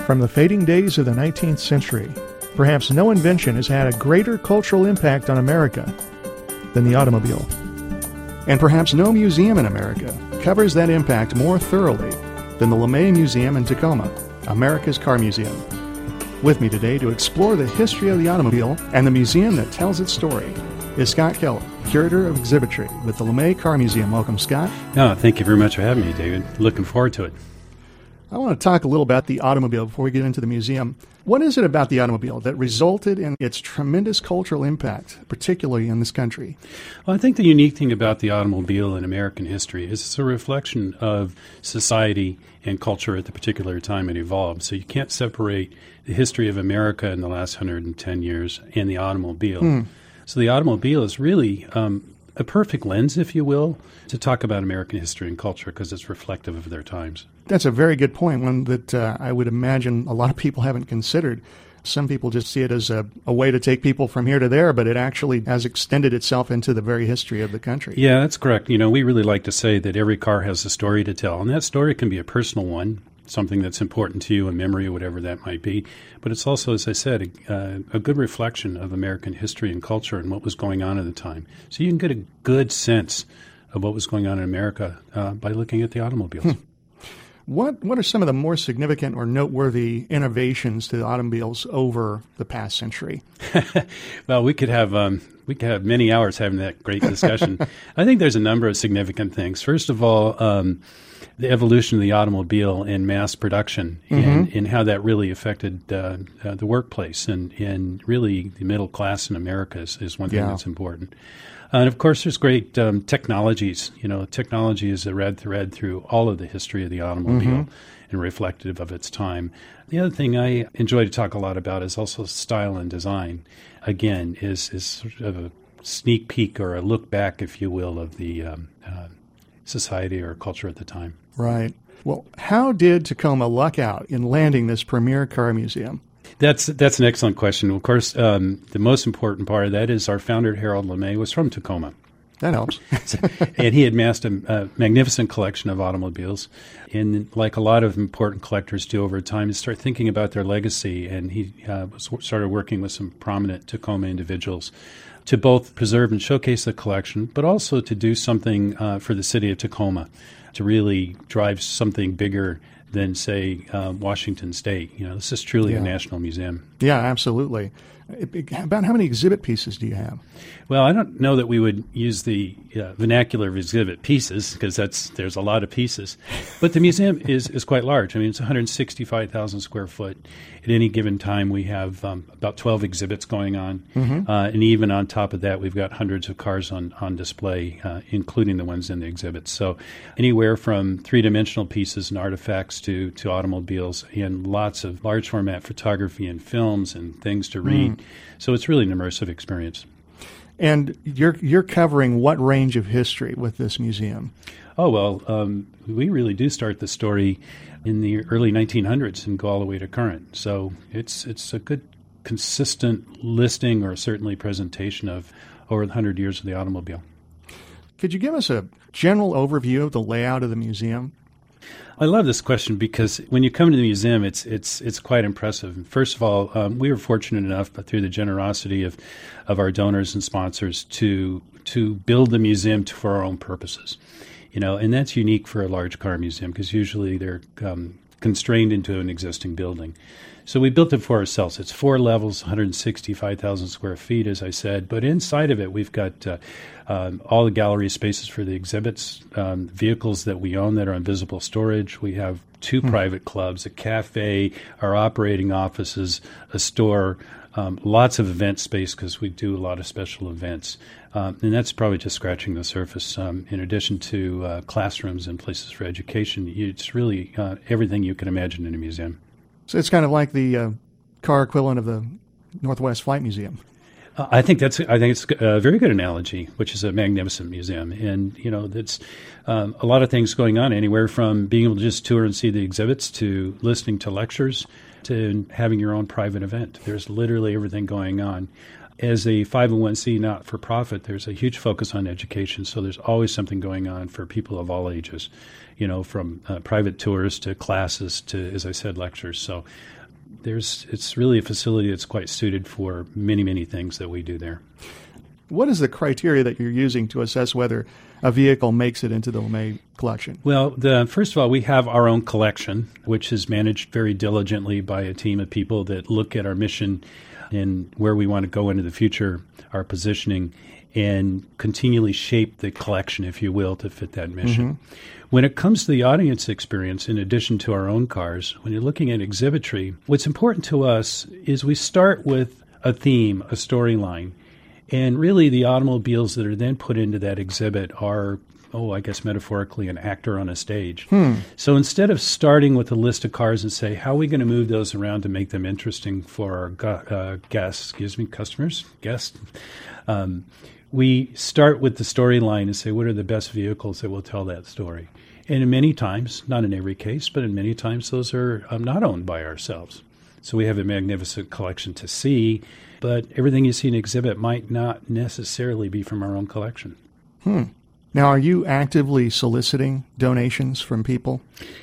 From the fading days of the 19th century, perhaps no invention has had a greater cultural impact on America than the automobile. And perhaps no museum in America covers that impact more thoroughly than the LeMay Museum in Tacoma, America's car museum. With me today to explore the history of the automobile and the museum that tells its story is Scott Keller, Curator of Exhibitry with the LeMay Car Museum. Welcome, Scott. No, thank you very much for having me, David. Looking forward to it. I want to talk a little about the automobile before we get into the museum. What is it about the automobile that resulted in its tremendous cultural impact, particularly in this country? Well, I think the unique thing about the automobile in American history is it's a reflection of society and culture at the particular time it evolved. So you can't separate the history of America in the last 110 years and the automobile. So the automobile is really a perfect lens, if you will, to talk about American history and culture because it's reflective of their times. That's a very good point, one that I would imagine a lot of people haven't considered. Some people just see it as a way to take people from here to there, but it actually has extended itself into the very history of the country. Yeah, that's correct. You know, we really like to say that every car has a story to tell, and that story can be a personal one, something that's important to you, a memory, or whatever that might be. But it's also, as I said, a good reflection of American history and culture and what was going on at the time. So you can get a good sense of what was going on in America by looking at the automobiles. What are some of the more significant or noteworthy innovations to the automobiles over the past century? Well, we could have many hours having that great discussion. I think there's a number of significant things. First of all, the evolution of the automobile and mass production and how that really affected the workplace and really the middle class in America is one thing that's important. And, of course, there's great technologies. You know, technology is a red thread through all of the history of the automobile and reflective of its time. The other thing I enjoy to talk a lot about is also style and design. Again, is sort of a sneak peek or a look back, if you will, of the society or culture at the time. Right. Well, how did Tacoma luck out in landing this premier car museum? That's an excellent question. Of course, the most important part of that is our founder, Harold LeMay, was from Tacoma. That helps. And he had amassed a magnificent collection of automobiles. And like a lot of important collectors do over time, to start thinking about their legacy. And he started working with some prominent Tacoma individuals to both preserve and showcase the collection, but also to do something for the city of Tacoma, to really drive something bigger than, say, Washington State. You know, this is truly a national museum. Yeah, absolutely. About how many exhibit pieces do you have? Well, I don't know that we would use the vernacular of exhibit pieces because there's a lot of pieces. But the museum is quite large. I mean, it's 165,000 square foot. At any given time, we have about 12 exhibits going on. And even on top of that, we've got hundreds of cars on display, including the ones in the exhibits. So anywhere from three-dimensional pieces and artifacts to automobiles and lots of large format photography and films and things to read. So it's really an immersive experience. And you're covering what range of history with this museum? Oh, well, we really do start the story in the early 1900s and go all the way to current. So it's a good, consistent listing or certainly presentation of over 100 years of the automobile. Could you give us a general overview of the layout of the museum? I love this question because when you come to the museum, it's quite impressive. First of all, we were fortunate enough, through the generosity of our donors and sponsors, to build the museum for our own purposes. You know, and that's unique for a large car museum because usually they're constrained into an existing building. So we built it for ourselves. It's 4 levels, 165,000 square feet, as I said. But inside of it, we've got all the gallery spaces for the exhibits, vehicles that we own that are in visible storage. We have 2 private clubs, a cafe, our operating offices, a store, lots of event space because we do a lot of special events. And that's probably just scratching the surface. In addition to classrooms and places for education, it's really everything you can imagine in a museum. So it's kind of like the car equivalent of the Northwest Flight Museum. I think it's a very good analogy, which is a magnificent museum. And, you know, that's a lot of things going on, anywhere from being able to just tour and see the exhibits to listening to lectures to having your own private event. There's literally everything going on. As a 501c not-for-profit, there's a huge focus on education, so there's always something going on for people of all ages, from private tours to classes to, as I said, lectures. So it's really a facility that's quite suited for many, many things that we do there. What is the criteria that you're using to assess whether a vehicle makes it into the LeMay collection? Well, first of all, we have our own collection, which is managed very diligently by a team of people that look at our mission and where we want to go into the future, our positioning, and continually shape the collection, if you will, to fit that mission. Mm-hmm. When it comes to the audience experience, in addition to our own cars, when you're looking at exhibitry, what's important to us is we start with a theme, a storyline, and really the automobiles that are then put into that exhibit are, I guess metaphorically, an actor on a stage. So instead of starting with a list of cars and say, how are we going to move those around to make them interesting for our customers, guests, we start with the storyline and say, what are the best vehicles that will tell that story? And in many times, not in every case, but in many times, those are not owned by ourselves. So we have a magnificent collection to see, but everything you see in an exhibit might not necessarily be from our own collection. Now, are you actively soliciting donations from people?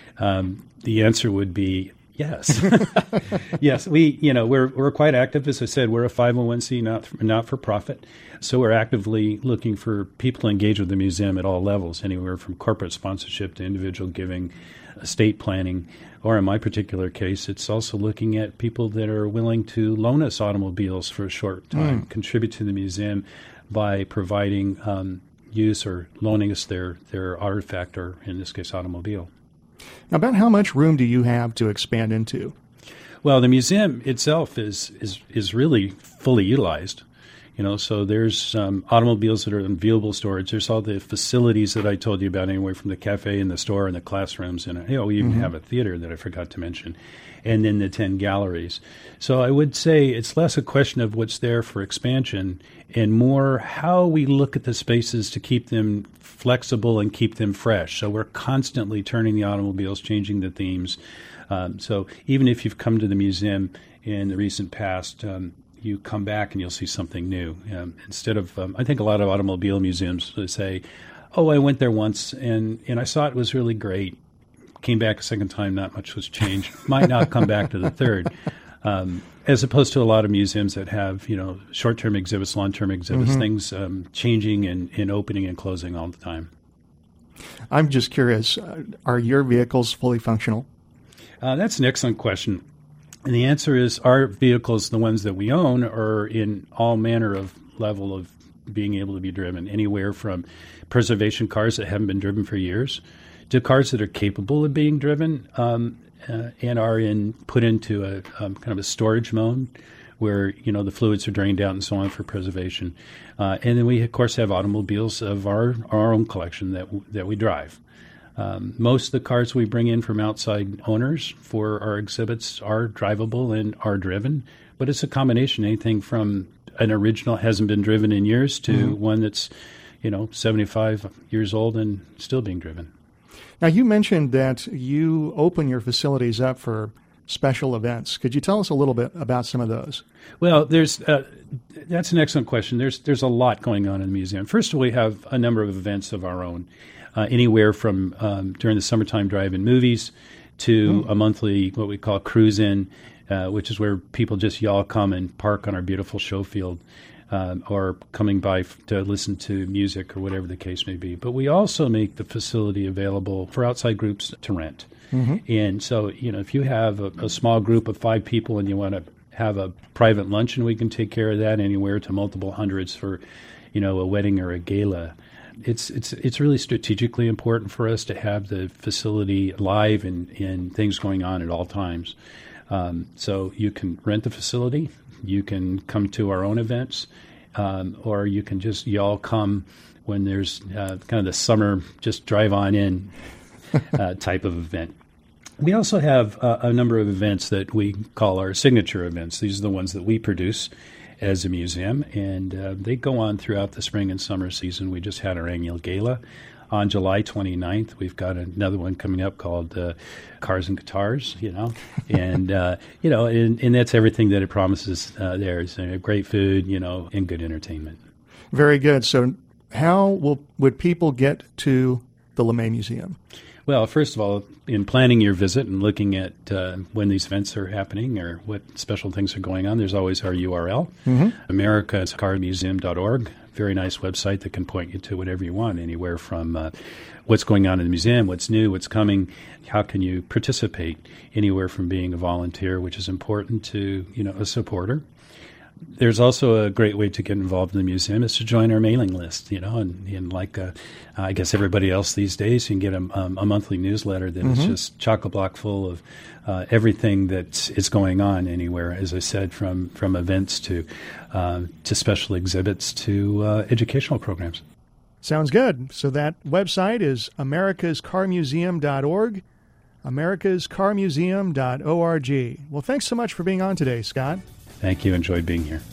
The answer would be yes. Yes, we're quite active. As I said, we're a 501c not-for-profit, so we're actively looking for people to engage with the museum at all levels, anywhere from corporate sponsorship to individual giving, estate planning, or in my particular case, it's also looking at people that are willing to loan us automobiles for a short time, contribute to the museum by providing use or loaning us their artifact, or in this case, automobile. Now, about how much room do you have to expand into? Well, the museum itself is really fully utilized. So there's automobiles that are in viewable storage. There's all the facilities that I told you about, anyway, from the cafe and the store and the classrooms, and we even have a theater that I forgot to mention, and then the 10 galleries. So I would say it's less a question of what's there for expansion and more how we look at the spaces to keep them flexible and keep them fresh. So we're constantly turning the automobiles, changing the themes. So even if you've come to the museum in the recent past, you come back and you'll see something new. Instead of, I think a lot of automobile museums say, I went there once and I saw it was really great. Came back a second time, not much was changed. Might not come back to the third. As opposed to a lot of museums that have, short-term exhibits, long-term exhibits, things changing and opening and closing all the time. I'm just curious, are your vehicles fully functional? That's an excellent question. And the answer is our vehicles, the ones that we own, are in all manner of level of being able to be driven, anywhere from preservation cars that haven't been driven for years to cars that are capable of being driven and are put into a kind of a storage mode where, the fluids are drained out and so on for preservation. And then we, of course, have automobiles of our own collection that we drive. Most of the cars we bring in from outside owners for our exhibits are drivable and are driven, but it's a combination, anything from an original hasn't been driven in years to one that's, 75 years old and still being driven. Now, you mentioned that you open your facilities up for special events. Could you tell us a little bit about some of those? Well, that's an excellent question. There's a lot going on in the museum. First of all, we have a number of events of our own. Anywhere from during the summertime drive-in movies to a monthly, what we call cruise-in, which is where people just y'all come and park on our beautiful show field or coming by to listen to music or whatever the case may be. But we also make the facility available for outside groups to rent. And so, if you have a small group of 5 people and you want to have a private luncheon, we can take care of that, anywhere to multiple hundreds for, a wedding or a gala. It's really strategically important for us to have the facility live and things going on at all times. So you can rent the facility, you can come to our own events, or you can just y'all come when there's kind of the summer just drive on in type of event. We also have a number of events that we call our signature events. These are the ones that we produce as a museum, and they go on throughout the spring and summer season. We just had our annual gala on July 29th, we've got another one coming up called Cars and Guitars, and, and that's everything that it promises there is great food, and good entertainment. Very good. So how would people get to the LeMay Museum? Well, first of all, in planning your visit and looking at when these events are happening or what special things are going on, there's always our URL, americascarmuseum.org. Very nice website that can point you to whatever you want, anywhere from what's going on in the museum, what's new, what's coming, how can you participate, anywhere from being a volunteer, which is important, to a supporter. There's also a great way to get involved in the museum is to join our mailing list, and like I guess everybody else these days, you can get a monthly newsletter that is just chock-a-block full of everything that is going on anywhere, as I said, from events to special exhibits to educational programs. Sounds good. So that website is americascarmuseum.org, americascarmuseum.org. Well, thanks so much for being on today, Scott. Thank you. Enjoyed being here.